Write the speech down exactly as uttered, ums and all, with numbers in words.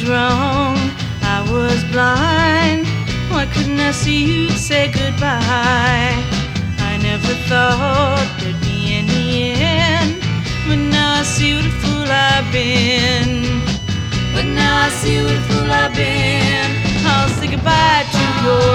was wrong, I was blind. Why couldn't I see you say goodbye? I never thought there'd be any end, but now I see what a fool I've been. But now I see what a fool I've been. I'll say goodbye to your